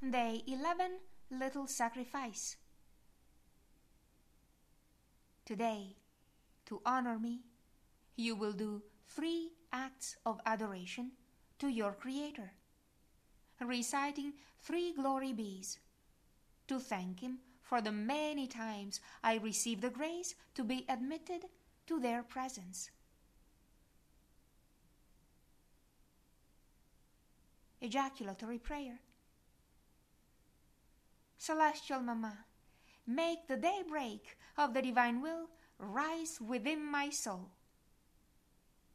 Day 11. Little Sacrifice. Today, to honor me, you will do 3 acts of adoration to your Creator, reciting 3 glory bees, to thank Him for the many times I received the grace to be admitted to their presence. Ejaculatory prayer. Celestial Mama, make the daybreak of the divine will rise within my soul.